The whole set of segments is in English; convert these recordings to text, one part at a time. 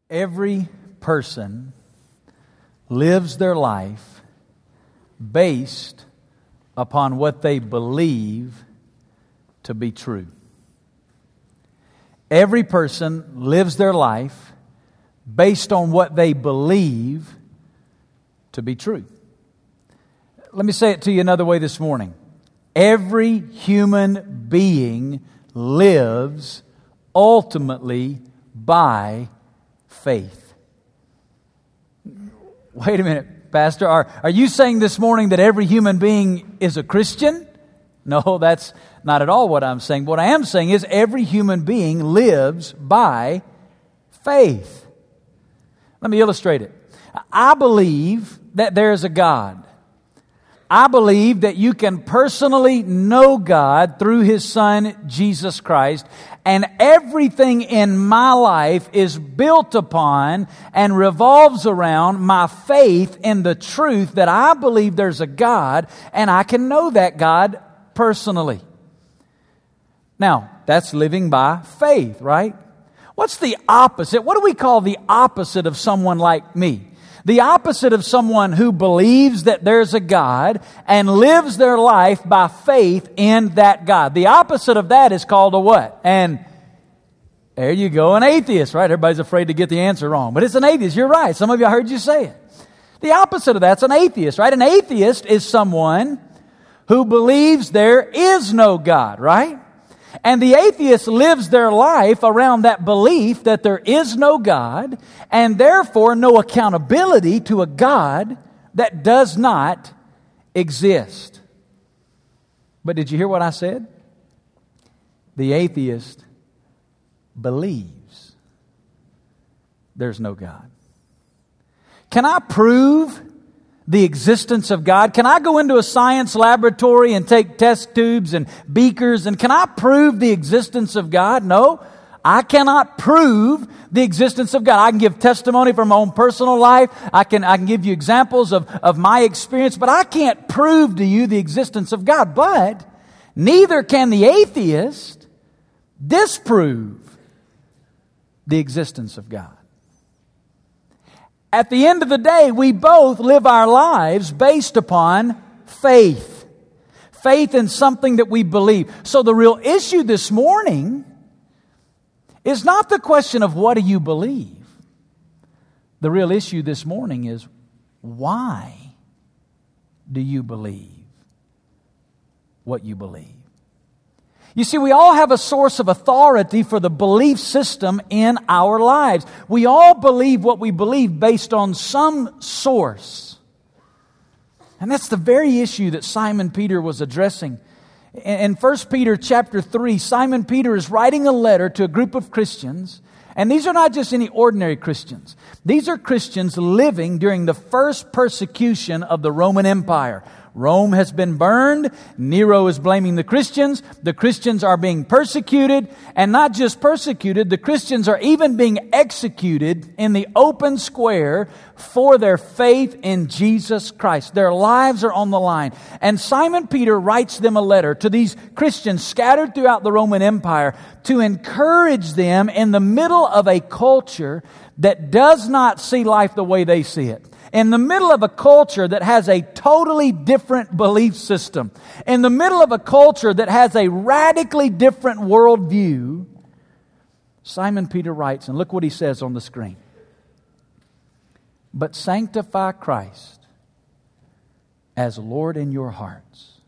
Every person lives their life based upon what they believe to be true. Every person lives their life based on what they believe to be true. Let me say it to you another way this morning. Every human being lives ultimately by faith. Wait a minute, Pastor. Are you saying this morning that every human being is a Christian? No, that's not at all what I'm saying. What I am saying is every human being lives by faith. Let me illustrate it. I believe that there is a God. I believe that you can personally know God through His Son, Jesus Christ, and everything in my life is built upon and revolves around my faith in the truth that I believe there's a God, and I can know that God personally. Now, that's living by faith, right? What's the opposite? What do we call the opposite of someone like me? The opposite of someone who believes that there's a God and lives their life by faith in that God. The opposite of that is called a what? And there you go, an atheist, right? Everybody's afraid to get the answer wrong. But it's an atheist. You're right. Some of you, I heard you say it. The opposite of that's an atheist, right? An atheist is someone who believes there is no God, right? And the atheist lives their life around that belief that there is no God and therefore no accountability to a God that does not exist. But did you hear what I said? The atheist believes there's no God. Can I prove the existence of God? Can I go into a science laboratory and take test tubes and beakers and can I prove the existence of God? No, I cannot prove the existence of God. I can give testimony from my own personal life. I can give you examples of my experience, but I can't prove to you the existence of God. But neither can the atheist disprove the existence of God. At the end of the day, we both live our lives based upon faith. Faith in something that we believe. So the real issue this morning is not the question of what do you believe. The real issue this morning is why do you believe what you believe? You see, we all have a source of authority for the belief system in our lives. We all believe what we believe based on some source. And that's the very issue that Simon Peter was addressing. In 1 Peter chapter 3, Simon Peter is writing a letter to a group of Christians. And these are not just any ordinary Christians. These are Christians living during the first persecution of the Roman Empire. Rome has been burned. Nero is blaming the Christians. The Christians are being persecuted. And not just persecuted, the Christians are even being executed in the open square for their faith in Jesus Christ. Their lives are on the line. And Simon Peter writes them a letter to these Christians scattered throughout the Roman Empire to encourage them in the middle of a culture that does not see life the way they see it. In the middle of a culture that has a totally different belief system, in the middle of a culture that has a radically different worldview, Simon Peter writes, and look what he says on the screen. But sanctify Christ as Lord in your hearts,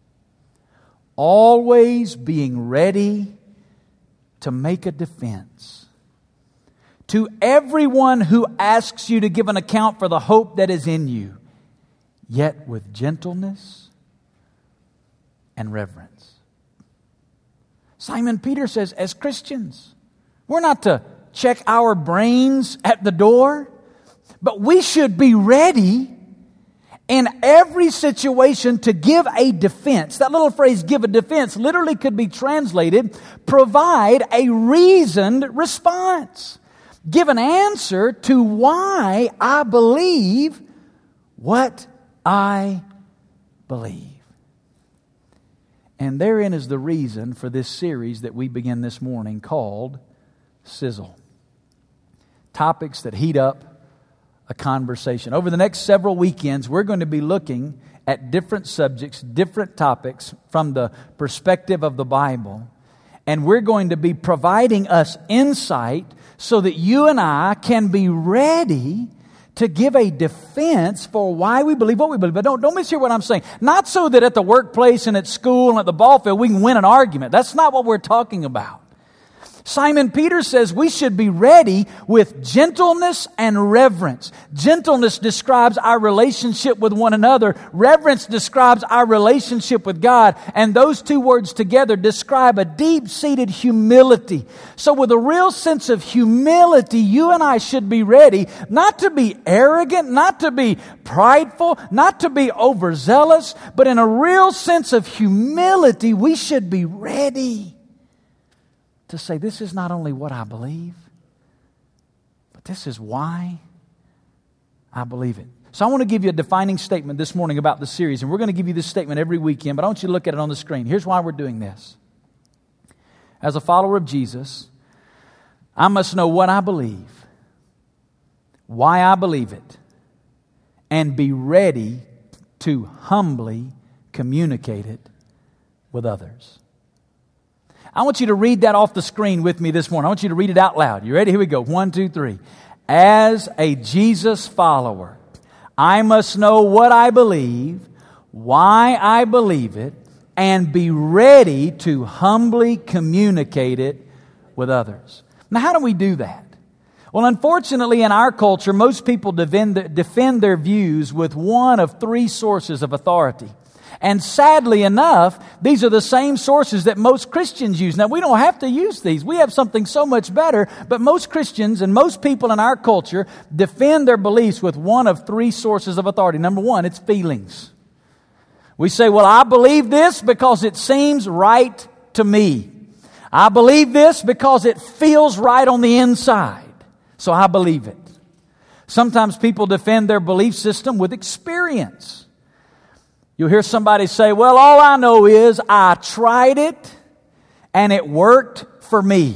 always being ready to make a defense to everyone who asks you to give an account for the hope that is in you, yet with gentleness and reverence. Simon Peter says, as Christians, we're not to check our brains at the door, but we should be ready in every situation to give a defense. That little phrase, give a defense, literally could be translated, provide a reasoned response. Give an answer to why I believe what I believe. And therein is the reason for this series that we begin this morning called Sizzle. topics that heat up a conversation. Over the next several weekends, we're going to be looking at different subjects, different topics from the perspective of the Bible. And we're going to be providing us insight so that you and I can be ready to give a defense for why we believe what we believe. But don't mishear what I'm saying. Not so that at the workplace and at school and at the ball field we can win an argument. That's not what we're talking about. Simon Peter says we should be ready with gentleness and reverence. Gentleness describes our relationship with one another. Reverence describes our relationship with God. And those two words together describe a deep-seated humility. So with a real sense of humility, you and I should be ready not to be arrogant, not to be prideful, not to be overzealous, but in a real sense of humility, we should be ready to say, this is not only what I believe, but this is why I believe it. So I want to give you a defining statement this morning about the series, and we're going to give you this statement every weekend, but I want you to look at it on the screen. Here's why we're doing this. As a follower of Jesus, I must know what I believe, why I believe it, and be ready to humbly communicate it with others. I want you to read that off the screen with me this morning. I want you to read it out loud. You ready? Here we go. 1, 2, 3. As a Jesus follower, I must know what I believe, why I believe it, and be ready to humbly communicate it with others. Now, how do we do that? Well, unfortunately, in our culture, most people defend their views with one of three sources of authority. And sadly enough, these are the same sources that most Christians use. Now, we don't have to use these. We have something so much better. But most Christians and most people in our culture defend their beliefs with one of three sources of authority. Number one, it's feelings. We say, well, I believe this because it seems right to me. I believe this because it feels right on the inside. So I believe it. Sometimes people defend their belief system with experience. You'll hear somebody say, well, all I know is I tried it and it worked for me.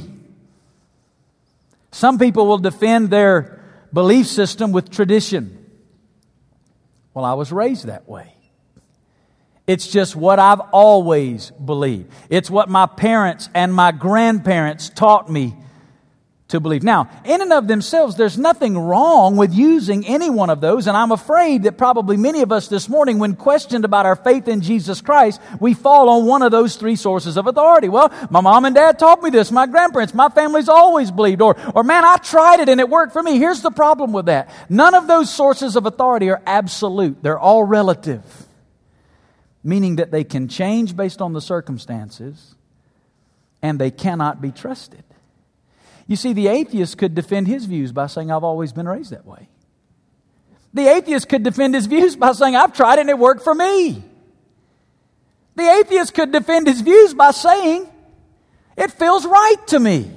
Some people will defend their belief system with tradition. Well, I was raised that way. It's just what I've always believed. It's what my parents and my grandparents taught me to believe. Now, in and of themselves, there's nothing wrong with using any one of those, and I'm afraid that probably many of us this morning, when questioned about our faith in Jesus Christ, we fall on one of those three sources of authority. Well, my mom and dad taught me this, my grandparents, my family's always believed, or man, I tried it and it worked for me. Here's the problem with that. None of those sources of authority are absolute. They're all relative, meaning that they can change based on the circumstances, and they cannot be trusted. You see, the atheist could defend his views by saying, I've always been raised that way. The atheist could defend his views by saying, I've tried it and it worked for me. The atheist could defend his views by saying, it feels right to me.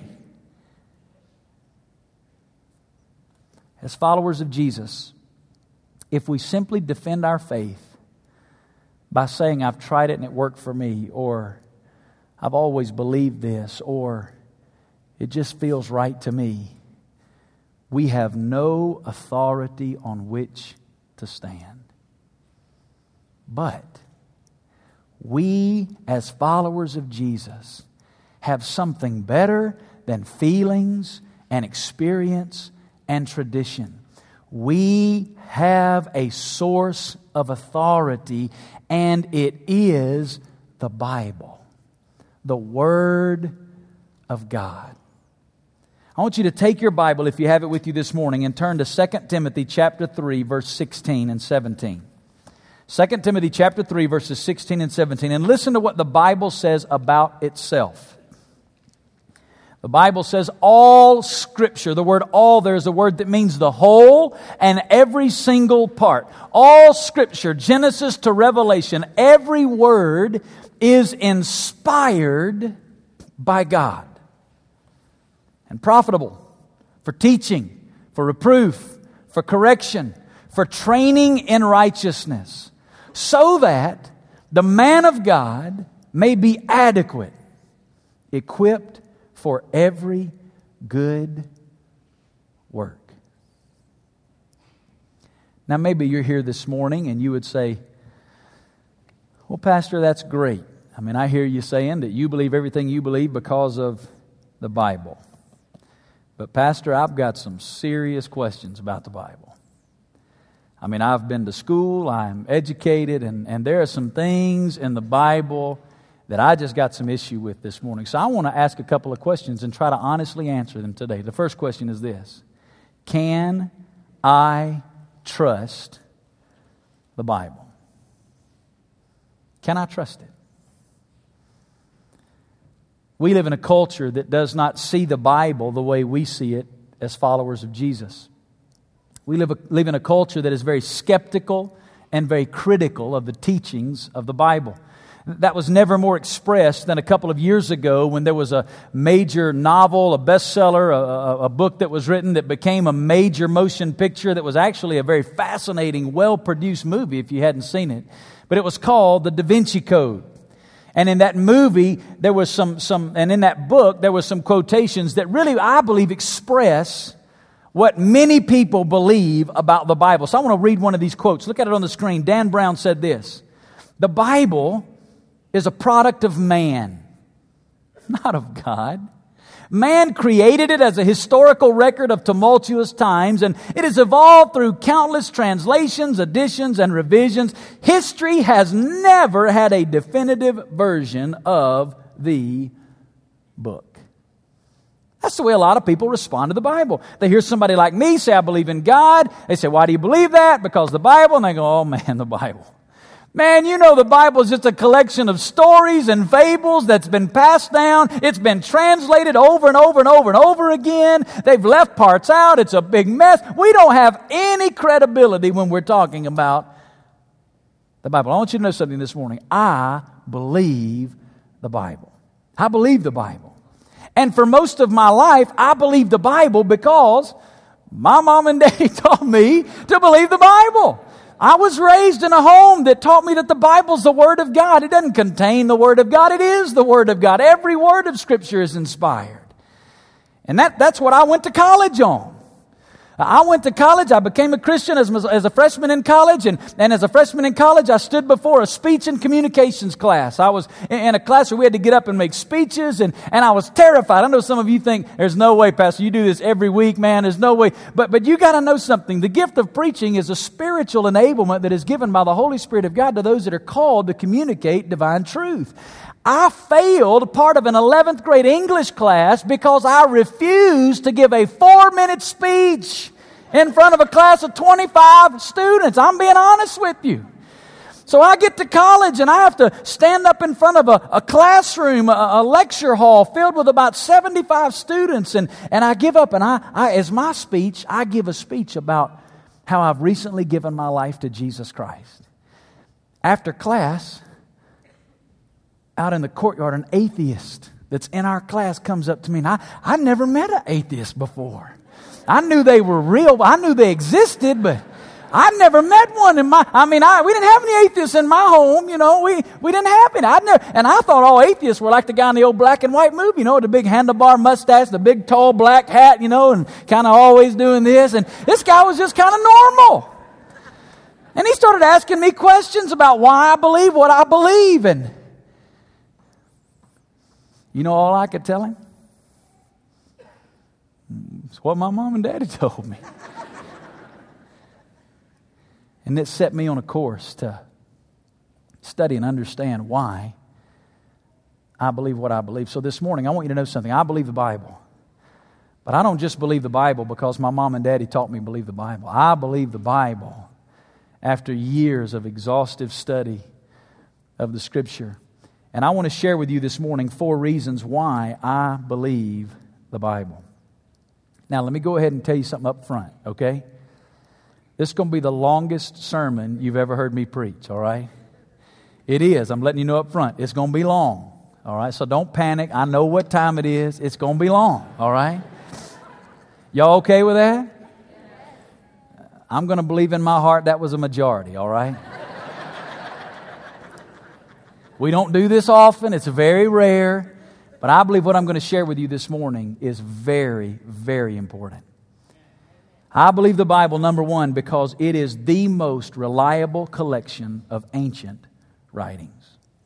As followers of Jesus, if we simply defend our faith by saying, I've tried it and it worked for me, or I've always believed this, or it just feels right to me, we have no authority on which to stand. But we, as followers of Jesus, have something better than feelings and experience and tradition. We have a source of authority, and it is the Bible, the Word of God. I want you to take your Bible, if you have it with you this morning, and turn to 2 Timothy chapter 3, verse 16 and 17. 2 Timothy chapter 3, verses 16 and 17. And listen to what the Bible says about itself. The Bible says all Scripture, the word all there is a word that means the whole and every single part. All Scripture, Genesis to Revelation, every word is inspired by God and profitable for teaching, for reproof, for correction, for training in righteousness, so that the man of God may be adequate, equipped for every good work. Now, maybe you're here this morning and you would say, well, Pastor, that's great. I mean, I hear you saying that you believe everything you believe because of the Bible. But Pastor, I've got some serious questions about the Bible. I mean, I've been to school, I'm educated, and there are some things in the Bible that I just got some issue with this morning. So I want to ask a couple of questions and try to honestly answer them today. The first question is this: can I trust the Bible? Can I trust it? We live in a culture that does not see the Bible the way we see it as followers of Jesus. We live in a culture that is very skeptical and very critical of the teachings of the Bible. That was never more expressed than a couple of years ago when there was a major novel, a bestseller, a book that was written that became a major motion picture that was actually a very fascinating, well-produced movie if you hadn't seen it. But it was called The Da Vinci Code. And in that movie, there was and in that book, there were some quotations that really, I believe, express what many people believe about the Bible. So I want to read one of these quotes. Look at it on the screen. Dan Brown said this: "The Bible is a product of man, not of God. Man created it as a historical record of tumultuous times, and it has evolved through countless translations, additions, and revisions. History has never had a definitive version of the book." That's the way a lot of people respond to the Bible. They hear somebody like me say, "I believe in God." They say, "Why do you believe that?" "Because the Bible." And they go, "Oh man, the Bible. Man, you know the Bible is just a collection of stories and fables that's been passed down. It's been translated over and over and over and over again. They've left parts out. It's a big mess. We don't have any credibility when we're talking about the Bible." I want you to know something this morning. I believe the Bible. I believe the Bible. And for most of my life, I believe the Bible because my mom and daddy taught me to believe the Bible. I was raised in a home that taught me that the Bible's the Word of God. It doesn't contain the Word of God. It is the Word of God. Every word of Scripture is inspired. And that's what I went to college on. I went to college. I became a Christian as a freshman in college. And as a freshman in college, I stood before a speech and communications class. I was in a class where we had to get up and make speeches. And I was terrified. I know some of you think, "There's no way, Pastor. You do this every week, man. There's no way." But you got to know something. The gift of preaching is a spiritual enablement that is given by the Holy Spirit of God to those that are called to communicate divine truth. I failed part of an 11th grade English class because I refused to give a 4-minute speech in front of a class of 25 students. I'm being honest with you. So I get to college and I have to stand up in front of a classroom, a lecture hall filled with about 75 students. And I give up and as my speech, I give a speech about how I've recently given my life to Jesus Christ. After class, out in the courtyard, an atheist that's in our class comes up to me, and I never met an atheist before. I knew they were real. I knew they existed, but I never met one we didn't have any atheists in my home. You know, we didn't have any. And I thought all atheists were like the guy in the old black and white movie, you know, with the big handlebar mustache, the big tall black hat, you know, and kind of always doing this. And this guy was just kind of normal. And he started asking me questions about why I believe what I believe. And you know all I could tell him? It's what my mom and daddy told me. And it set me on a course to study and understand why I believe what I believe. So this morning, I want you to know something. I believe the Bible. But I don't just believe the Bible because my mom and daddy taught me to believe the Bible. I believe the Bible after years of exhaustive study of the Scripture. And I want to share with you this morning 4 reasons why I believe the Bible. Now, let me go ahead and tell you something up front, okay? This is going to be the longest sermon you've ever heard me preach, all right? It is. I'm letting you know up front. It's going to be long, all right? So don't panic. I know what time it is. It's going to be long, all right? Y'all okay with that? I'm going to believe in my heart that was a majority, all right? We don't do this often. It's very rare. But I believe what I'm going to share with you this morning is very, very important. I believe the Bible, number one, because it is the most reliable collection of ancient writings.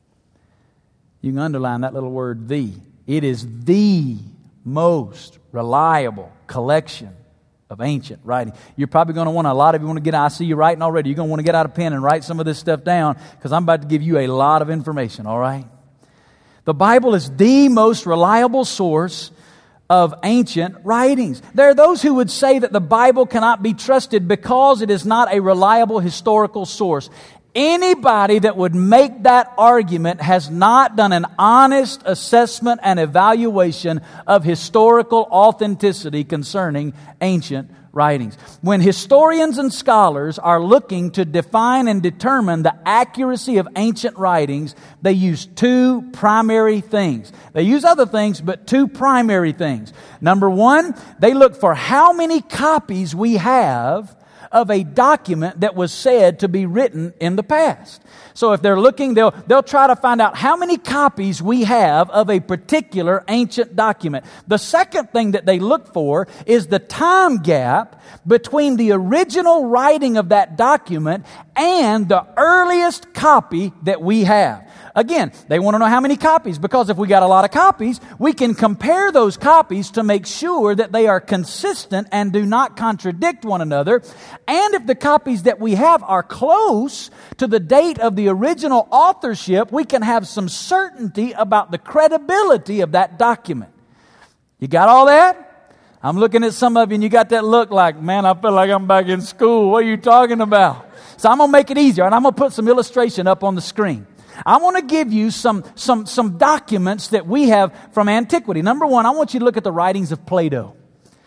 You can underline that little word, the. It is the most reliable collection of ancient writing. You're probably going to want, a lot of you want to get, I see you writing already, you're going to want to get out a pen and write some of this stuff down, because I'm about to give you a lot of information, all right? The Bible is the most reliable source of ancient writings. There are those who would say that the Bible cannot be trusted because it is not a reliable historical source. Anybody that would make that argument has not done an honest assessment and evaluation of historical authenticity concerning ancient writings. When historians and scholars are looking to define and determine the accuracy of ancient writings, they use two primary things. They use other things, but two primary things. Number one, they look for how many copies we have of a document that was said to be written in the past. So if they're looking, they'll try to find out how many copies we have of a particular ancient document. The second thing that they look for is the time gap between the original writing of that document and the earliest copy that we have. Again, they want to know how many copies, because if we got a lot of copies, we can compare those copies to make sure that they are consistent and do not contradict one another. And if the copies that we have are close to the date of the original authorship, we can have some certainty about the credibility of that document. You got all that? I'm looking at some of you and you got that look like, man, I feel like I'm back in school. What are you talking about? So I'm going to make it easier, and I'm going to put some illustration up on the screen. I want to give you some documents that we have from antiquity. Number one, I want you to look at the writings of Plato.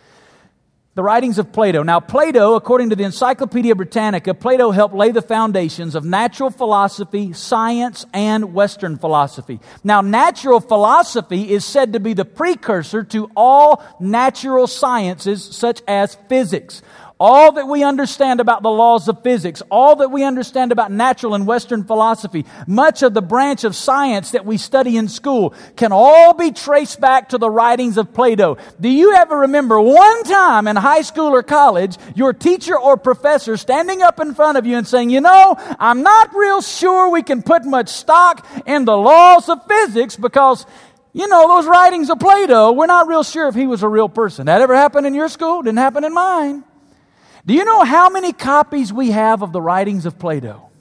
The writings of Plato. Now, Plato, according to the Encyclopedia Britannica, Plato helped lay the foundations of natural philosophy, science, and Western philosophy. Now, natural philosophy is said to be the precursor to all natural sciences, such as physics. All that we understand about the laws of physics, all that we understand about natural and Western philosophy, much of the branch of science that we study in school can all be traced back to the writings of Plato. Do you ever remember one time in high school or college, your teacher or professor standing up in front of you and saying, you know, I'm not real sure we can put much stock in the laws of physics because, you know, those writings of Plato, we're not real sure if he was a real person. That ever happened in your school? Didn't happen in mine. Do you know how many copies we have of the writings of Plato?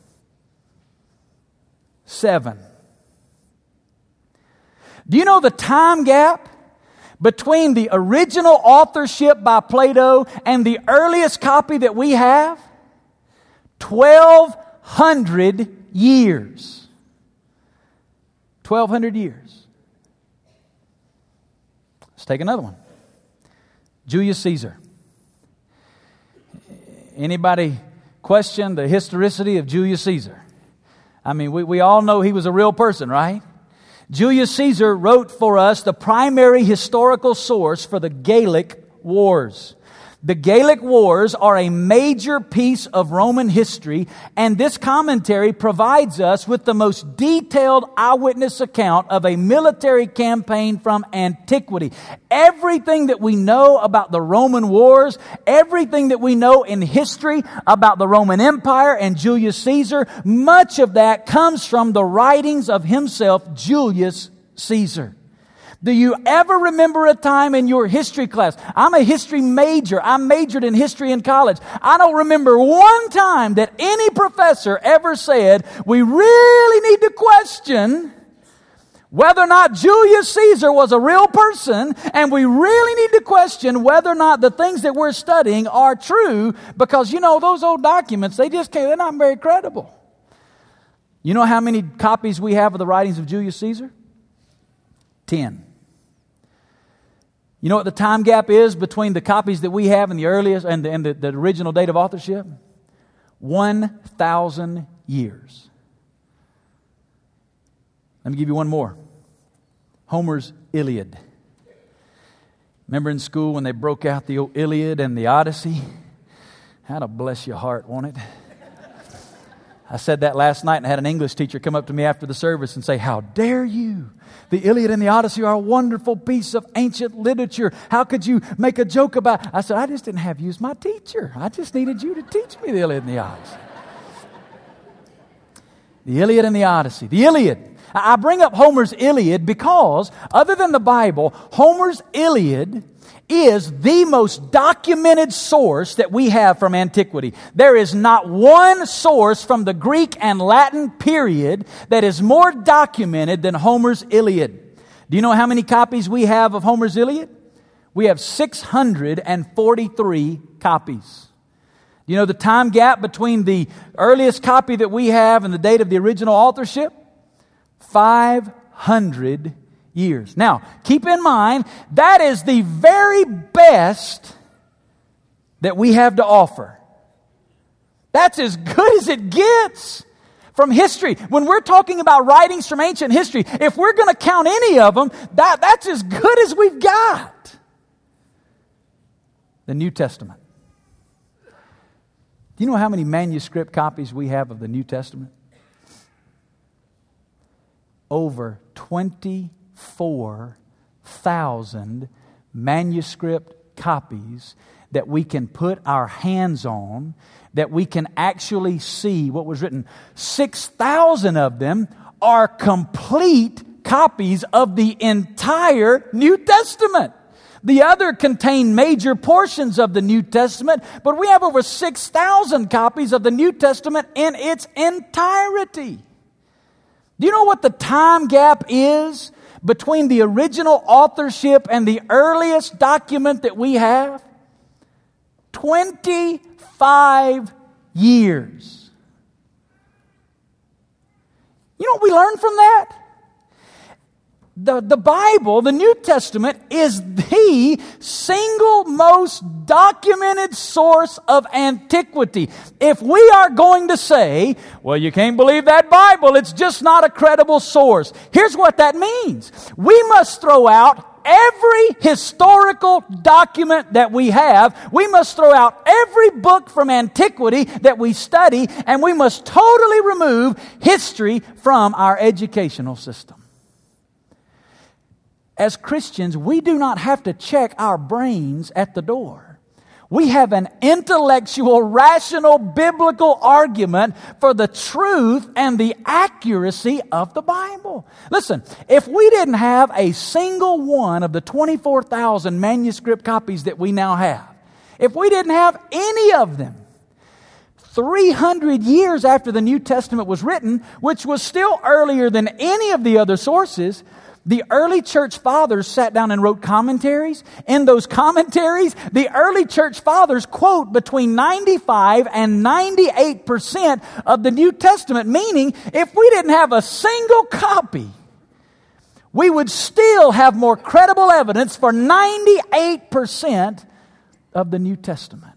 7. Do you know the time gap between the original authorship by Plato and the earliest copy that we have? 1,200 years. 1,200 years. Let's take another one. Julius Caesar. Anybody question the historicity of Julius Caesar? I mean, we all know he was a real person, right? Julius Caesar wrote for us the primary historical source for the Gallic Wars. The Gallic Wars are a major piece of Roman history, and this commentary provides us with the most detailed eyewitness account of a military campaign from antiquity. Everything that we know about the Roman wars, everything that we know in history about the Roman Empire and Julius Caesar, much of that comes from the writings of himself, Julius Caesar. Do you ever remember a time in your history class? I'm a history major. I majored in history in college. I don't remember one time that any professor ever said, we really need to question whether or not Julius Caesar was a real person, and we really need to question whether or not the things that we're studying are true, because, you know, those old documents, they're not very credible. You know how many copies we have of the writings of Julius Caesar? 10. You know what the time gap is between the copies that we have and the earliest and the original date of authorship? 1,000 years. Let me give you one more. Homer's Iliad. Remember in school when they broke out the Iliad and the Odyssey? That'll bless your heart, won't it? I said that last night and had an English teacher come up to me after the service and say, "How dare you? The Iliad and the Odyssey are a wonderful piece of ancient literature. How could you make a joke about it?" I said, "I just didn't have you as my teacher. I just needed you to teach me the Iliad and the Odyssey." The Iliad and the Odyssey. The Iliad. I bring up Homer's Iliad because, other than the Bible, Homer's Iliad is the most documented source that we have from antiquity. There is not one source from the Greek and Latin period that is more documented than Homer's Iliad. Do you know how many copies we have of Homer's Iliad? We have 643 copies. Do you know the time gap between the earliest copy that we have and the date of the original authorship? 500 years. Now, keep in mind, that is the very best that we have to offer. That's as good as it gets from history. When we're talking about writings from ancient history, if we're going to count any of them, that's as good as we've got. The New Testament. Do you know how many manuscript copies we have of the New Testament? Over 24,000 manuscript copies that we can put our hands on, that we can actually see what was written. 6,000 of them are complete copies of the entire New Testament. The other contain major portions of the New Testament, but we have over 6,000 copies of the New Testament in its entirety. Do you know what the time gap is between the original authorship and the earliest document that we have? 25 years. You know what we learn from that? The Bible, the New Testament, is the single most documented source of antiquity. If we are going to say, "Well, you can't believe that Bible, it's just not a credible source," here's what that means. We must throw out every historical document that we have. We must throw out every book from antiquity that we study, and we must totally remove history from our educational system. As Christians, we do not have to check our brains at the door. We have an intellectual, rational, biblical argument for the truth and the accuracy of the Bible. Listen, if we didn't have a single one of the 24,000 manuscript copies that we now have, if we didn't have any of them, 300 years after the New Testament was written, which was still earlier than any of the other sources, the early church fathers sat down and wrote commentaries. In those commentaries, the early church fathers quote between 95 and 98% of the New Testament, meaning if we didn't have a single copy, we would still have more credible evidence for 98% of the New Testament.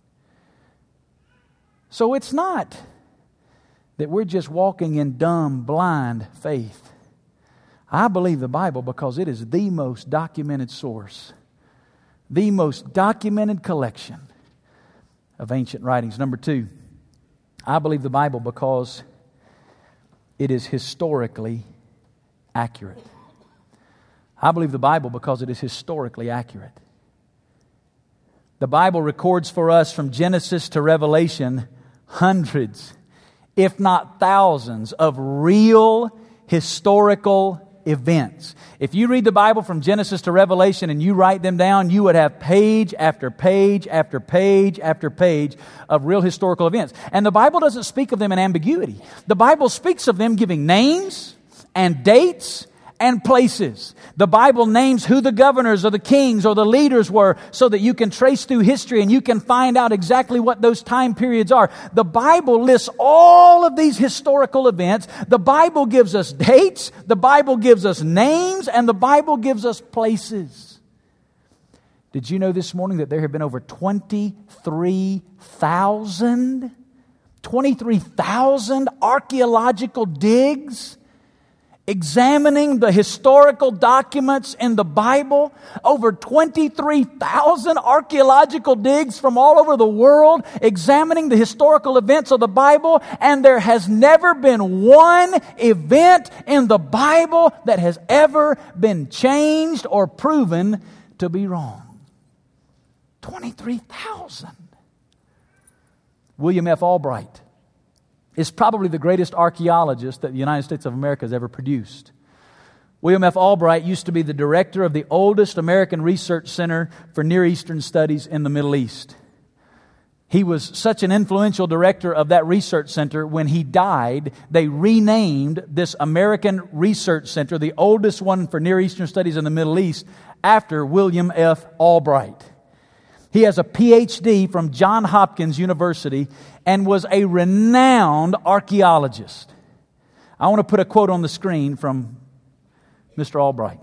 So it's not that we're just walking in dumb, blind faith. I believe the Bible because it is the most documented source, the most documented collection of ancient writings. Number two, I believe the Bible because it is historically accurate. I believe the Bible because it is historically accurate. The Bible records for us from Genesis to Revelation hundreds, if not thousands, of real historical events. If you read the Bible from Genesis to Revelation and you write them down, you would have page after page after page after page of real historical events. And the Bible doesn't speak of them in ambiguity. The Bible speaks of them giving names and dates and places. The Bible names who the governors or the kings or the leaders were so that you can trace through history and you can find out exactly what those time periods are. The Bible lists all of these historical events. The Bible gives us dates, the Bible gives us names, and the Bible gives us places. Did you know this morning that there have been over 23,000 archaeological digs examining the historical documents in the Bible, over 23,000 archaeological digs from all over the world, examining the historical events of the Bible, and there has never been one event in the Bible that has ever been changed or proven to be wrong. 23,000. William F. Albright is probably the greatest archaeologist that the United States of America has ever produced. William F. Albright used to be the director of the oldest American research center for Near Eastern studies in the Middle East. He was such an influential director of that research center, when he died, they renamed this American research center, the oldest one for Near Eastern studies in the Middle East, after William F. Albright. He has a PhD from Johns Hopkins University and was a renowned archaeologist. I want to put a quote on the screen from Mr. Albright.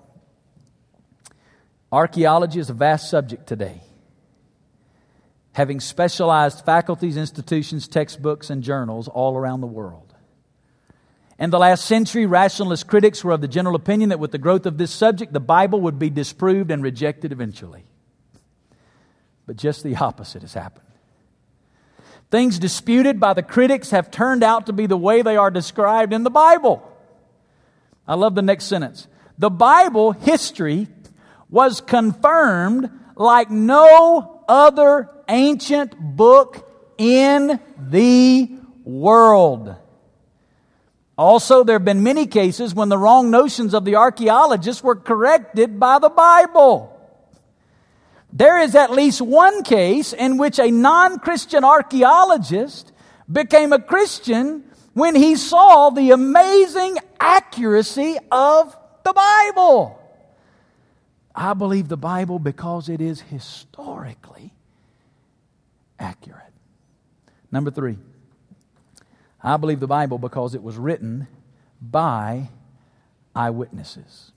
Archaeology is a vast subject today, having specialized faculties, institutions, textbooks, and journals all around the world. In the last century, rationalist critics were of the general opinion that with the growth of this subject, the Bible would be disproved and rejected eventually. But just the opposite has happened. Things disputed by the critics have turned out to be the way they are described in the Bible. I love the next sentence. The Bible history was confirmed like no other ancient book in the world. Also, there have been many cases when the wrong notions of the archaeologists were corrected by the Bible. There is at least one case in which a non-Christian archaeologist became a Christian when he saw the amazing accuracy of the Bible. I believe the Bible because it is historically accurate. Number 3, I believe the Bible because it was written by eyewitnesses.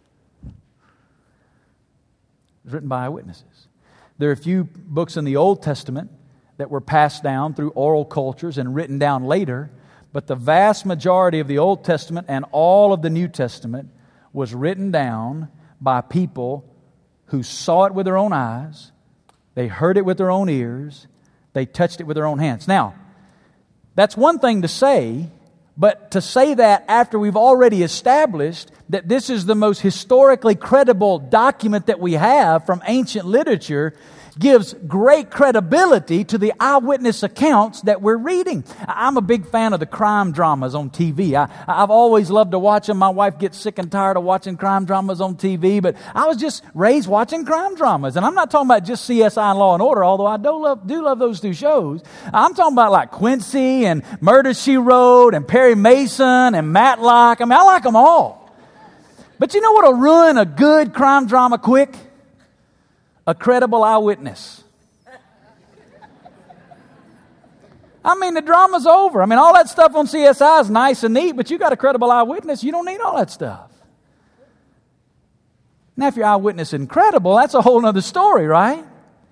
It was written by eyewitnesses. There are a few books in the Old Testament that were passed down through oral cultures and written down later, but the vast majority of the Old Testament and all of the New Testament was written down by people who saw it with their own eyes, they heard it with their own ears, they touched it with their own hands. Now, that's one thing to say, but to say that after we've already established that this is the most historically credible document that we have from ancient literature gives great credibility to the eyewitness accounts that we're reading. I'm a big fan of the crime dramas on TV. I've always loved to watch them. My wife gets sick and tired of watching crime dramas on TV, but I was just raised watching crime dramas. And I'm not talking about just CSI and Law and Order, although I do love those two shows. I'm talking about like Quincy and Murder, She Wrote and Perry Mason and Matlock. I mean, I like them all. But you know what'll ruin a good crime drama quick? A credible eyewitness. I mean, the drama's over. I mean, all that stuff on CSI is nice and neat, but you got a credible eyewitness, you don't need all that stuff. Now, if your eyewitness is incredible, that's a whole other story, right?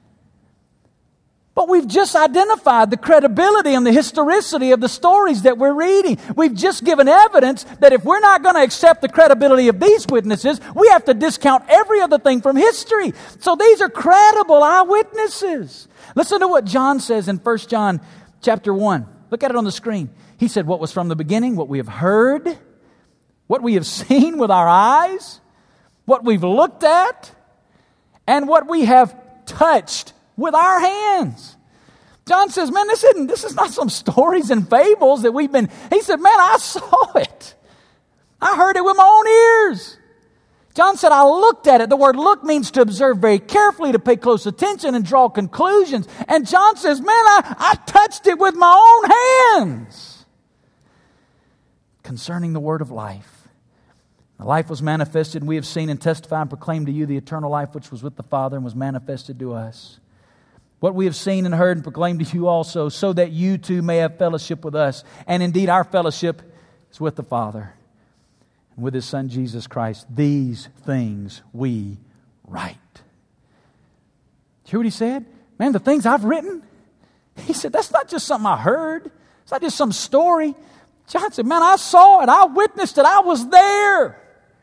But we've just identified the credibility and the historicity of the stories that we're reading. We've just given evidence that if we're not going to accept the credibility of these witnesses, we have to discount every other thing from history. So these are credible eyewitnesses. Listen to what John says in 1 John chapter 1. Look at it on the screen. He said, what was from the beginning, what we have heard, what we have seen with our eyes, what we've looked at, and what we have touched with our hands. John says, man, this is not some stories and fables that we've been. He said, man, I saw it. I heard it with my own ears. John said, I looked at it. The word look means to observe very carefully, to pay close attention and draw conclusions. And John says, man, I touched it with my own hands. Concerning the word of life. The life was manifested, and we have seen and testified and proclaimed to you the eternal life which was with the Father and was manifested to us. What we have seen and heard and proclaimed to you also, so that you too may have fellowship with us. And indeed, our fellowship is with the Father and with His Son, Jesus Christ. These things we write. Did you hear what he said? Man, the things I've written, he said, that's not just something I heard. It's not just some story. John said, man, I saw it. I witnessed it. I was there.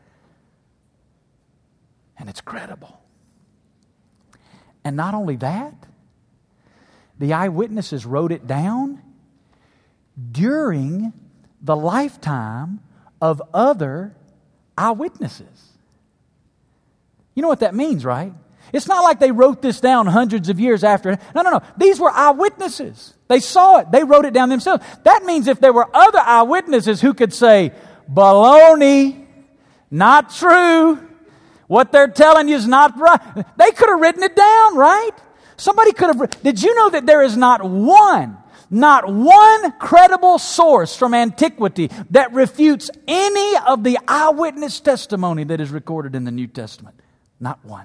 And it's credible. And not only that, the eyewitnesses wrote it down during the lifetime of other eyewitnesses. You know what that means, right? It's not like they wrote this down hundreds of years after. No. These were eyewitnesses. They saw it. They wrote it down themselves. That means if there were other eyewitnesses who could say, baloney, not true, what they're telling you is not right, they could have written it down, right? Somebody could have. Did you know that there is not one credible source from antiquity that refutes any of the eyewitness testimony that is recorded in the New Testament? Not one.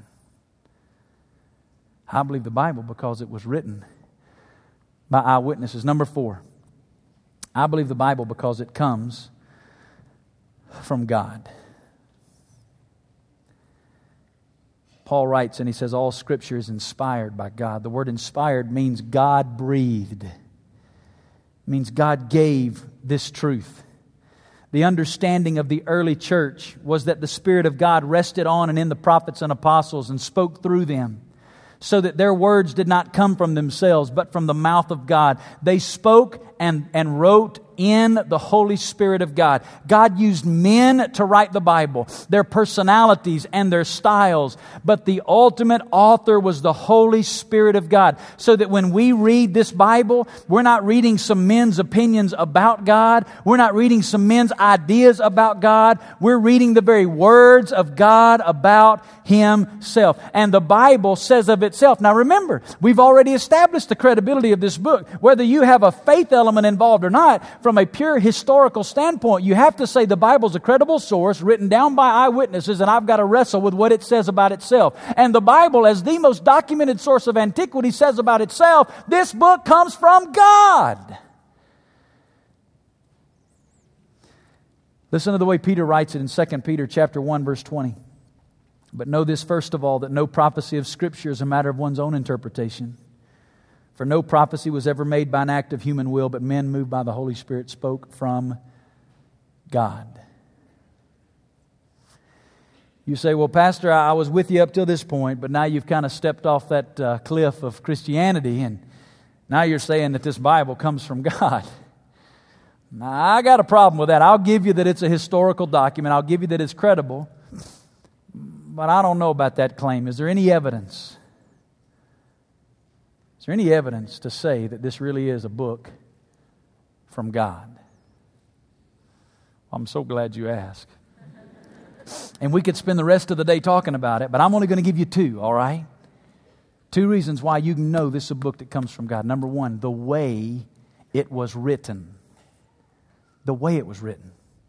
I believe the Bible because it was written by eyewitnesses. Number 4, I believe the Bible because it comes from God. Paul writes and he says all Scripture is inspired by God. The word inspired means God breathed. It means God gave this truth. The understanding of the early church was that the Spirit of God rested on and in the prophets and apostles and spoke through them, so that their words did not come from themselves, but from the mouth of God. They spoke and wrote in the Holy Spirit of God. God used men to write the Bible, their personalities and their styles, but the ultimate author was the Holy Spirit of God. So that when we read this Bible, we're not reading some men's opinions about God. We're not reading some men's ideas about God. We're reading the very words of God about Himself. And the Bible says of itself. Now remember, we've already established the credibility of this book. Whether you have a faith element involved or not, from a pure historical standpoint, you have to say the Bible's a credible source written down by eyewitnesses, and I've got to wrestle with what it says about itself. And the Bible, as the most documented source of antiquity, says about itself, this book comes from God. Listen to the way Peter writes it in 2 Peter chapter 1, verse 20. But know this first of all, that no prophecy of Scripture is a matter of one's own interpretation. For no prophecy was ever made by an act of human will, but men moved by the Holy Spirit spoke from God. You say, well, Pastor, I was with you up till this point, but now you've kind of stepped off that cliff of Christianity, and now you're saying that this Bible comes from God. Now, I got a problem with that. I'll give you that it's a historical document. I'll give you that it's credible. But I don't know about that claim. Is there any evidence? Is there any evidence to say that this really is a book from God? I'm so glad you asked. And we could spend the rest of the day talking about it, but I'm only going to give you 2, all right? 2 reasons why you can know this is a book that comes from God. Number 1, the way it was written. The way it was written.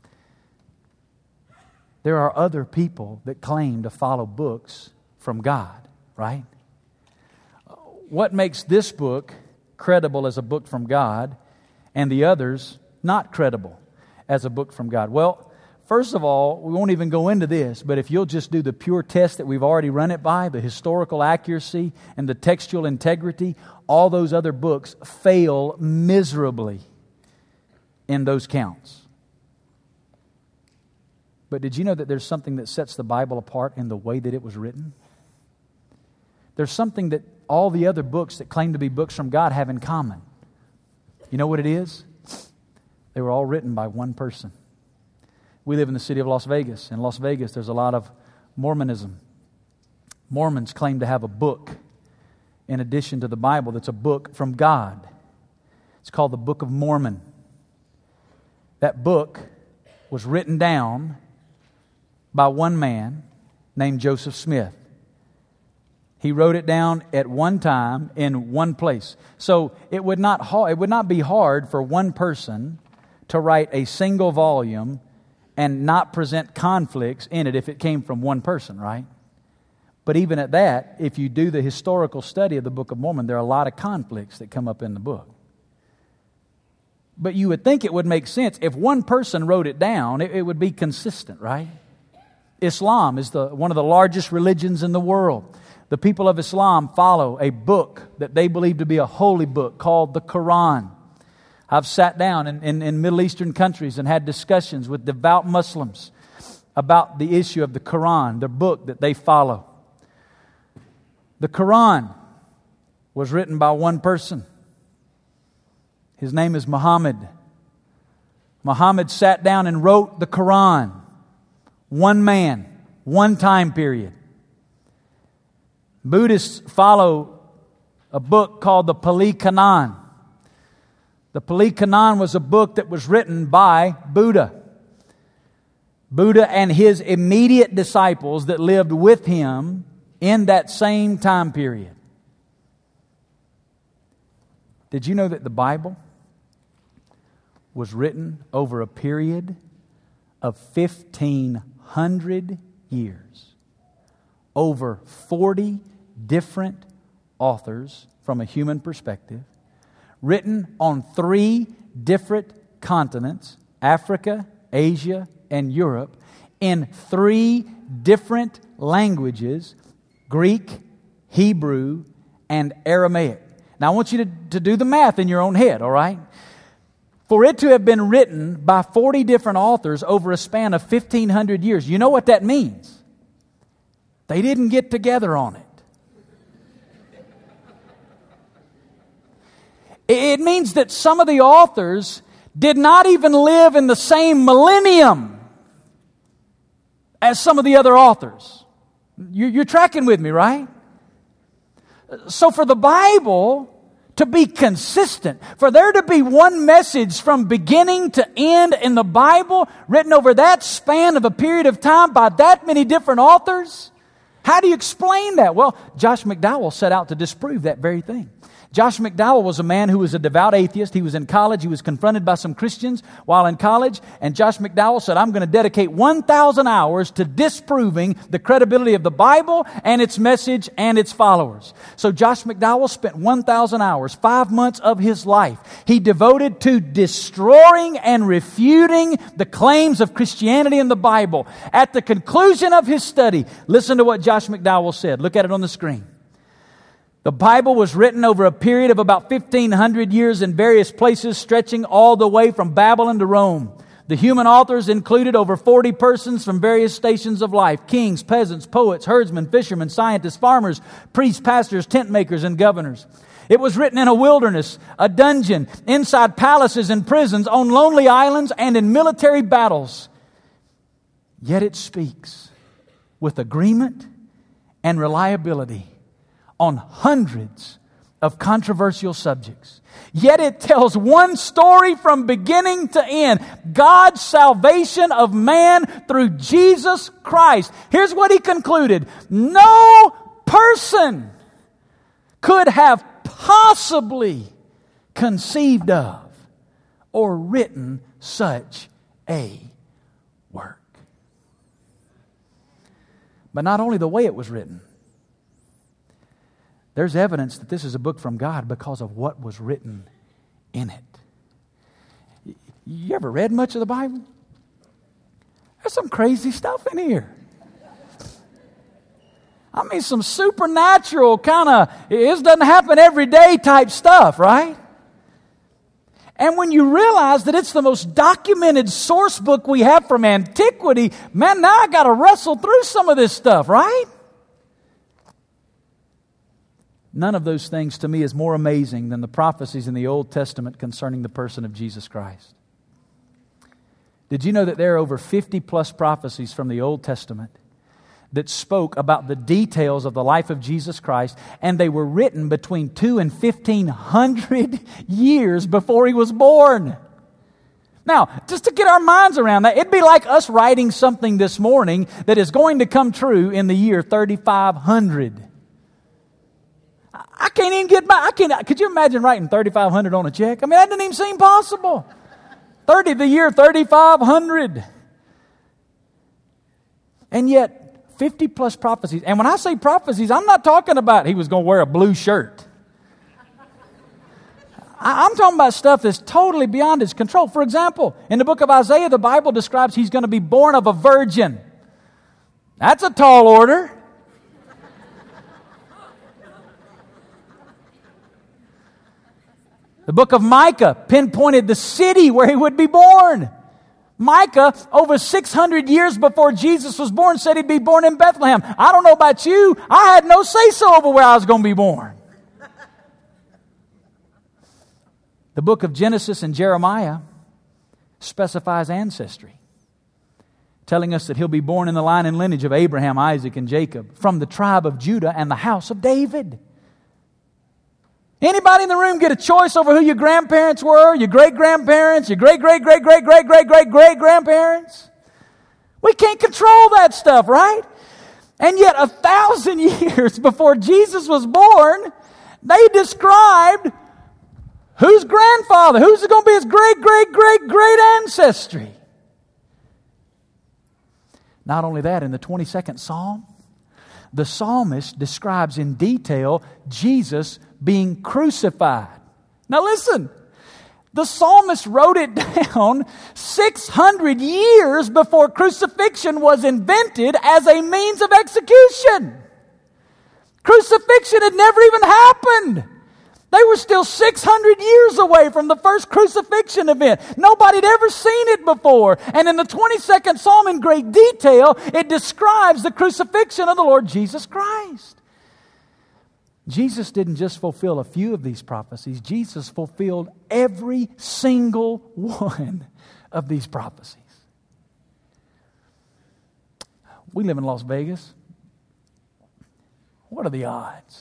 There are other people that claim to follow books from God, right? What makes this book credible as a book from God and the others not credible as a book from God? Well, first of all, we won't even go into this, but if you'll just do the pure test that we've already run it by, the historical accuracy and the textual integrity, all those other books fail miserably in those counts. But did you know that there's something that sets the Bible apart in the way that it was written? There's something that all the other books that claim to be books from God have in common. You know what it is? They were all written by one person. We live in the city of Las Vegas. In Las Vegas, there's a lot of Mormonism. Mormons claim to have a book in addition to the Bible that's a book from God. It's called the Book of Mormon. That book was written down by one man named Joseph Smith. He wrote it down at one time in one place. So it would not be hard for one person to write a single volume and not present conflicts in it if it came from one person, right? But even at that, if you do the historical study of the Book of Mormon, there are a lot of conflicts that come up in the book. But you would think it would make sense. If one person wrote it down, it would be consistent, right? Islam is one of the largest religions in the world. The people of Islam follow a book that they believe to be a holy book called the Quran. I've sat down in Middle Eastern countries and had discussions with devout Muslims about the issue of the Quran, the book that they follow. The Quran was written by one person. His name is Muhammad. Muhammad sat down and wrote the Quran. One man, one time period. Buddhists follow a book called the Pali Canon. The Pali Canon was a book that was written by Buddha. Buddha and his immediate disciples that lived with him in that same time period. Did you know that the Bible was written over a period of 1,500 years? Over 40 different authors from a human perspective, written on 3 different continents, Africa, Asia, and Europe, in 3 different languages, Greek, Hebrew, and Aramaic. Now I want you to do the math in your own head, all right? For it to have been written by 40 different authors over a span of 1,500 years, you know what that means? They didn't get together on it. It means that some of the authors did not even live in the same millennium as some of the other authors. You're tracking with me, right? So for the Bible to be consistent, for there to be one message from beginning to end in the Bible, written over that span of a period of time by that many different authors, how do you explain that? Well, Josh McDowell set out to disprove that very thing. Josh McDowell was a man who was a devout atheist. He was in college. He was confronted by some Christians while in college. And Josh McDowell said, I'm going to dedicate 1,000 hours to disproving the credibility of the Bible and its message and its followers. So Josh McDowell spent 1,000 hours, 5 months of his life, he devoted to destroying and refuting the claims of Christianity in the Bible. At the conclusion of his study, listen to what Josh McDowell said. Look at it on the screen. The Bible was written over a period of about 1,500 years in various places, stretching all the way from Babylon to Rome. The human authors included over 40 persons from various stations of life: kings, peasants, poets, herdsmen, fishermen, scientists, farmers, priests, pastors, tent makers, and governors. It was written in a wilderness, a dungeon, inside palaces and prisons, on lonely islands, and in military battles. Yet it speaks with agreement and reliability on hundreds of controversial subjects. Yet it tells one story from beginning to end: God's salvation of man through Jesus Christ. Here's what he concluded: no person could have possibly conceived of or written such a work. But not only the way it was written, there's evidence that this is a book from God because of what was written in it. You ever read much of the Bible? There's some crazy stuff in here. I mean, some supernatural kind of, it doesn't happen every day type stuff, right? And when you realize that it's the most documented source book we have from antiquity, man, now I got to wrestle through some of this stuff, right? None of those things to me is more amazing than the prophecies in the Old Testament concerning the person of Jesus Christ. Did you know that there are over 50 plus prophecies from the Old Testament that spoke about the details of the life of Jesus Christ, and they were written between 2 and 1,500 years before he was born? Now, just to get our minds around that, it'd be like us writing something this morning that is going to come true in the year 3,500. I can't even get by. Could you imagine writing 3,500 on a check? I mean, that didn't even seem possible. The year 3,500. And yet, 50 plus prophecies. And when I say prophecies, I'm not talking about he was going to wear a blue shirt. I'm talking about stuff that's totally beyond his control. For example, in the book of Isaiah, the Bible describes he's going to be born of a virgin. That's a tall order. The book of Micah pinpointed the city where He would be born. Micah, over 600 years before Jesus was born, said He'd be born in Bethlehem. I don't know about you. I had no say-so over where I was going to be born. The book of Genesis and Jeremiah specifies ancestry, telling us that He'll be born in the line and lineage of Abraham, Isaac, and Jacob, from the tribe of Judah and the house of David. Anybody in the room get a choice over who your grandparents were, your great-grandparents, your great-great-great-great-great-great-great-grandparents? We can't control that stuff, right? And yet 1,000 years before Jesus was born, they described whose grandfather, who's going to be his great-great-great-great ancestry. Not only that, in the 22nd Psalm, the psalmist describes in detail Jesus being crucified. Now listen, the psalmist wrote it down 600 years before crucifixion was invented as a means of execution. Crucifixion had never even happened. They were still 600 years away from the first crucifixion event. Nobody had ever seen it before. And in the 22nd Psalm, in great detail, it describes the crucifixion of the Lord Jesus Christ. Jesus didn't just fulfill a few of these prophecies. Jesus fulfilled every single one of these prophecies. We live in Las Vegas. What are the odds?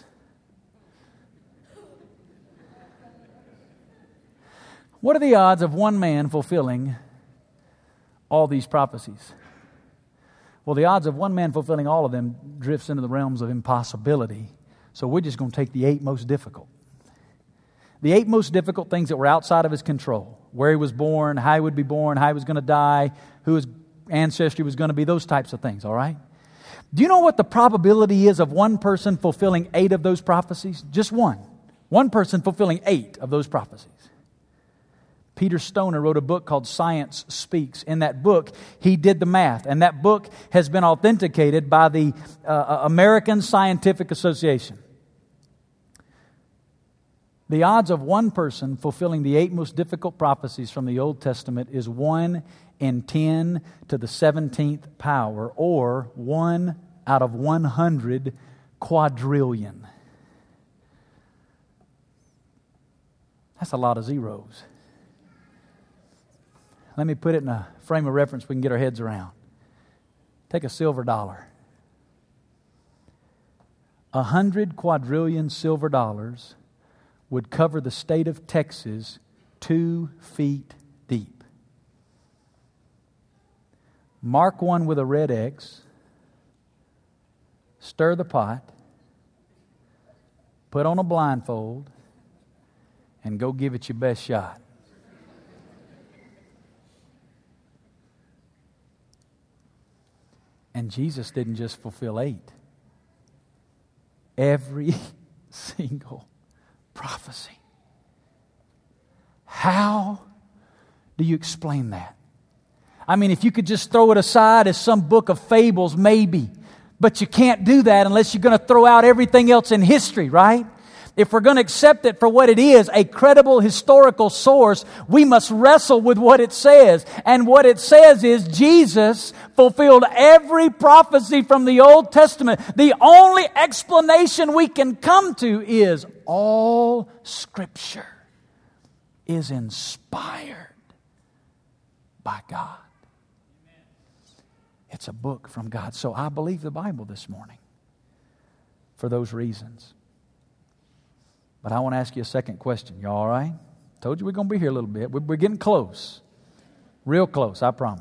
What are the odds of one man fulfilling all these prophecies? Well, the odds of one man fulfilling all of them drifts into the realms of impossibility. So we're just going to take the 8 most difficult. The 8 most difficult things that were outside of his control. Where he was born, how he would be born, how he was going to die, who his ancestry was going to be, those types of things, all right? Do you know what the probability is of one person fulfilling 8 of those prophecies? Just one. One person fulfilling 8 of those prophecies. Peter Stoner wrote a book called Science Speaks. In that book, he did the math. And that book has been authenticated by the American Scientific Association. The odds of one person fulfilling the 8 most difficult prophecies from the Old Testament is 1 in 10 to the 17th power, or 1 out of 100 quadrillion. That's a lot of zeros. Let me put it in a frame of reference we can get our heads around. Take a silver dollar. 100 quadrillion silver dollars would cover the state of Texas 2 feet deep. Mark one with a red X. Stir the pot. Put on a blindfold. And go give it your best shot. And Jesus didn't just fulfill 8. Every single prophecy. How do you explain that? I mean, if you could just throw it aside as some book of fables, maybe. But you can't do that unless you're going to throw out everything else in history, right? If we're going to accept it for what it is, a credible historical source, we must wrestle with what it says. And what it says is Jesus fulfilled every prophecy from the Old Testament. The only explanation we can come to is all Scripture is inspired by God. It's a book from God. So I believe the Bible this morning for those reasons. But I want to ask you a second question. You all right? Told you we're going to be here a little bit. We're getting close. Real close, I promise.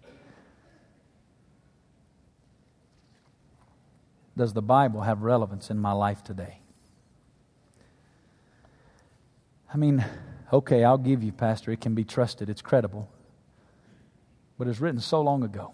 Does the Bible have relevance in my life today? I mean, okay, I'll give you, Pastor, it can be trusted. It's credible. But it's written so long ago.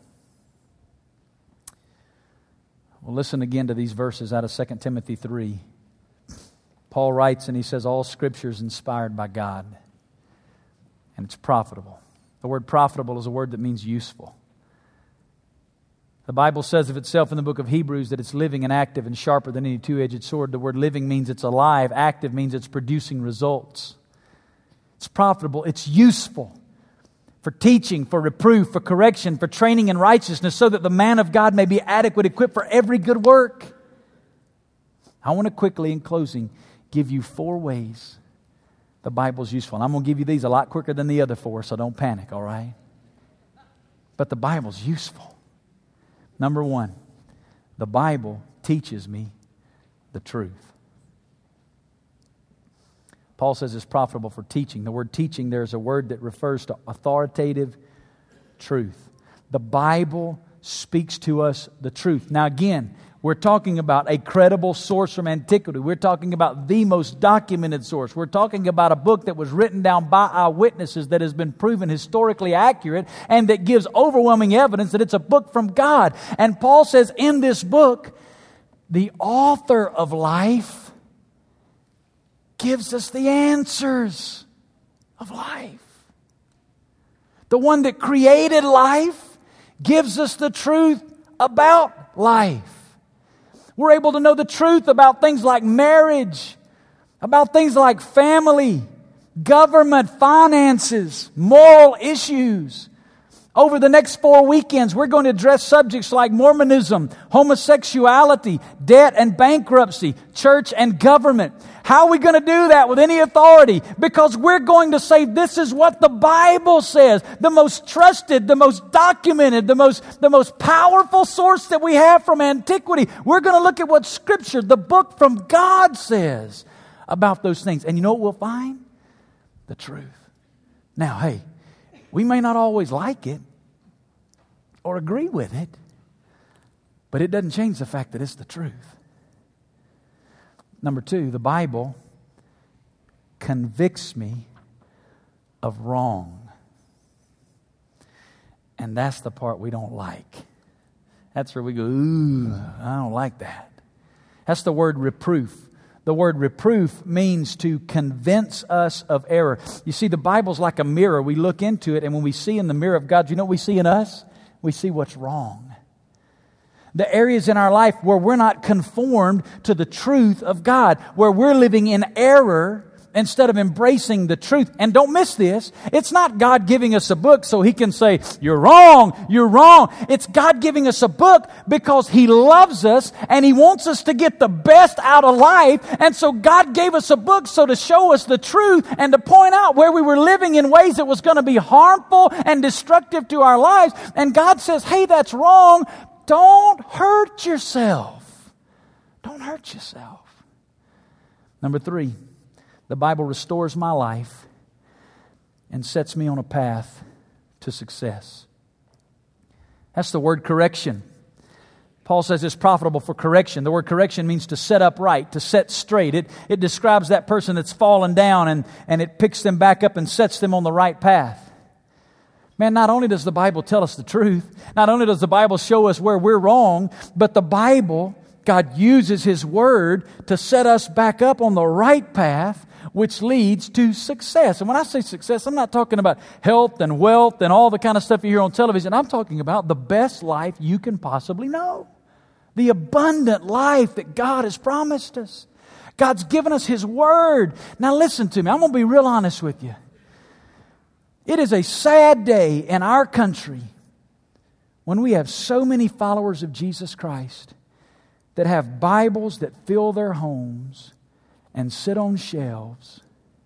Well, listen again to these verses out of 2 Timothy 3. Paul writes and he says, all Scripture is inspired by God, and it's profitable. The word profitable is a word that means useful. The Bible says of itself in the book of Hebrews that it's living and active and sharper than any two-edged sword. The word living means it's alive. Active means it's producing results. It's profitable. It's useful for teaching, for reproof, for correction, for training in righteousness, so that the man of God may be adequate, equipped for every good work. I want to quickly, in closing, give you 4 ways the Bible's useful. And I'm going to give you these a lot quicker than the other 4, so don't panic, all right? But the Bible's useful. Number 1, the Bible teaches me the truth. Paul says it's profitable for teaching. The word teaching there is a word that refers to authoritative truth. The Bible speaks to us the truth. Now again, we're talking about a credible source from antiquity. We're talking about the most documented source. We're talking about a book that was written down by eyewitnesses that has been proven historically accurate and that gives overwhelming evidence that it's a book from God. And Paul says in this book, the author of life gives us the answers of life. The one that created life gives us the truth about life. We're able to know the truth about things like marriage, about things like family, government, finances, moral issues. Over the next 4 weekends, we're going to address subjects like Mormonism, homosexuality, debt and bankruptcy, church and government. How are we going to do that with any authority? Because we're going to say this is what the Bible says. The most trusted, the most documented, the most powerful source that we have from antiquity. We're going to look at what Scripture, the book from God, says about those things. And you know what we'll find? The truth. Now, hey, we may not always like it or agree with it, but it doesn't change the fact that it's the truth. Number 2, the Bible convicts me of wrong. And that's the part we don't like. That's where we go, ooh, I don't like that. That's the word reproof. The word reproof means to convince us of error. You see, the Bible's like a mirror. We look into it, and when we see in the mirror of God, you know what we see in us? We see what's wrong. The areas in our life where we're not conformed to the truth of God, where we're living in error instead of embracing the truth. And don't miss this. It's not God giving us a book so He can say, you're wrong, you're wrong. It's God giving us a book because He loves us and He wants us to get the best out of life. And so God gave us a book so to show us the truth and to point out where we were living in ways that was going to be harmful and destructive to our lives. And God says, hey, that's wrong. Don't hurt yourself. Don't hurt yourself. Number 3. The Bible restores my life and sets me on a path to success. That's the word correction. Paul says it's profitable for correction. The word correction means to set up right, to set straight. It describes that person that's fallen down and it picks them back up and sets them on the right path. Man, not only does the Bible tell us the truth, not only does the Bible show us where we're wrong, but the Bible, God uses His Word to set us back up on the right path, which leads to success. And when I say success, I'm not talking about health and wealth and all the kind of stuff you hear on television. I'm talking about the best life you can possibly know. The abundant life that God has promised us. God's given us His Word. Now listen to me. I'm going to be real honest with you. It is a sad day in our country when we have so many followers of Jesus Christ that have Bibles that fill their homes and sit on shelves,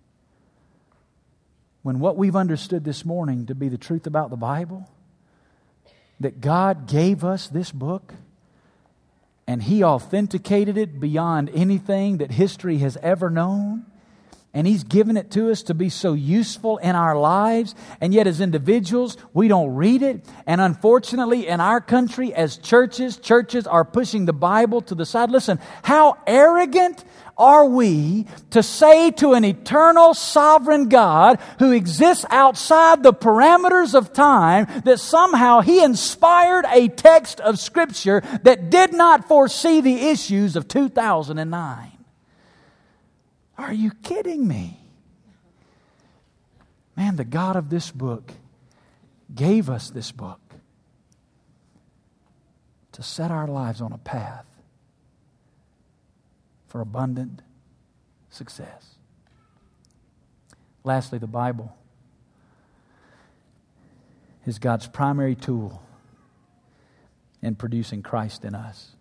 when what we've understood this morning to be the truth about the Bible, that God gave us this book and He authenticated it beyond anything that history has ever known, and He's given it to us to be so useful in our lives, and yet as individuals, we don't read it. And unfortunately, in our country, as churches are pushing the Bible to the side. Listen, how arrogant are we to say to an eternal sovereign God who exists outside the parameters of time that somehow He inspired a text of Scripture that did not foresee the issues of 2009? Are you kidding me? Man, the God of this book gave us this book to set our lives on a path for abundant success. Lastly, the Bible is God's primary tool in producing Christ in us.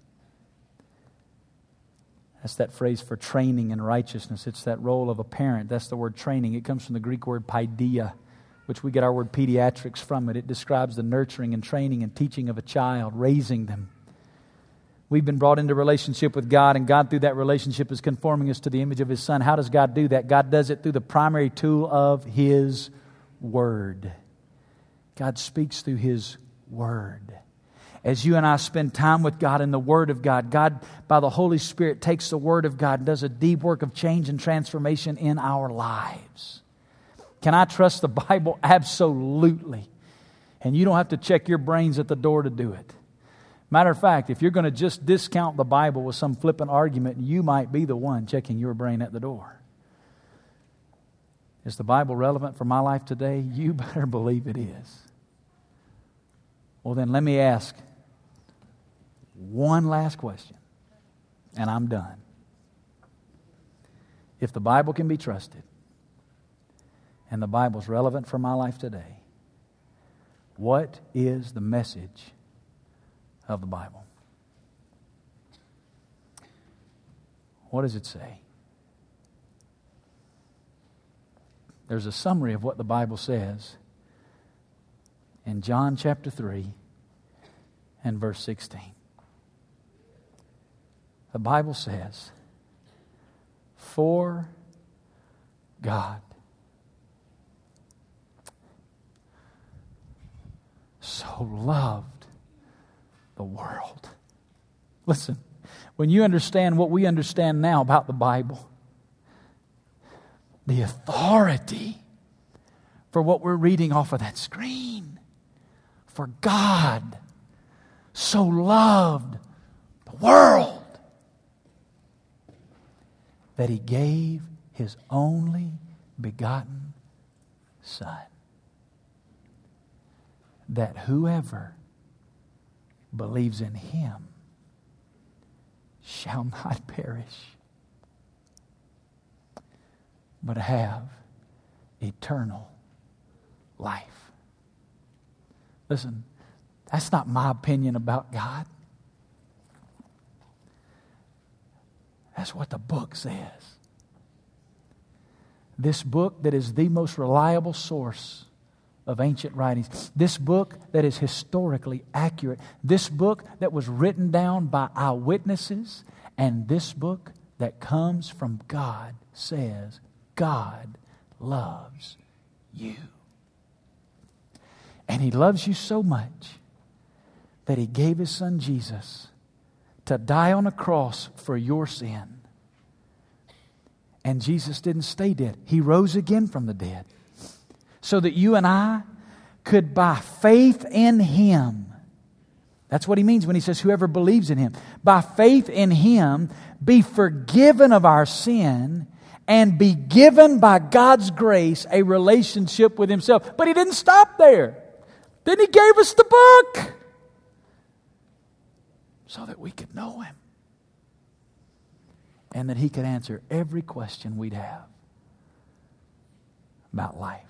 That's that phrase for training in righteousness. It's that role of a parent. That's the word training. It comes from the Greek word paideia, which we get our word pediatrics from it. It describes the nurturing and training and teaching of a child, raising them. We've been brought into relationship with God, and God through that relationship is conforming us to the image of His Son. How does God do that? God does it through the primary tool of His Word. God speaks through His Word. As you and I spend time with God in the Word of God, God, by the Holy Spirit, takes the Word of God and does a deep work of change and transformation in our lives. Can I trust the Bible? Absolutely. And you don't have to check your brains at the door to do it. Matter of fact, if you're going to just discount the Bible with some flippant argument, you might be the one checking your brain at the door. Is the Bible relevant for my life today? You better believe it is. Well, then let me ask one last question, and I'm done. If the Bible can be trusted, and the Bible's relevant for my life today, what is the message of the Bible? What does it say? There's a summary of what the Bible says in John chapter 3 and verse 16. The Bible says, "For God so loved the world." Listen, when you understand what we understand now about the Bible, the authority for what we're reading off of that screen, for God so loved the world that He gave His only begotten Son, that whoever believes in Him shall not perish, but have eternal life. Listen, that's not my opinion about God. That's what the book says. This book that is the most reliable source of ancient writings. This book that is historically accurate. This book that was written down by eyewitnesses. And this book that comes from God says, God loves you. And He loves you so much that He gave His Son Jesus to die on a cross for your sin. And Jesus didn't stay dead. He rose again from the dead, so that you and I could, by faith in Him, that's what He means when He says whoever believes in Him, by faith in Him, be forgiven of our sin and be given by God's grace a relationship with Himself. But He didn't stop there. Then He gave us the book so that we could know Him and that He could answer every question we'd have about life.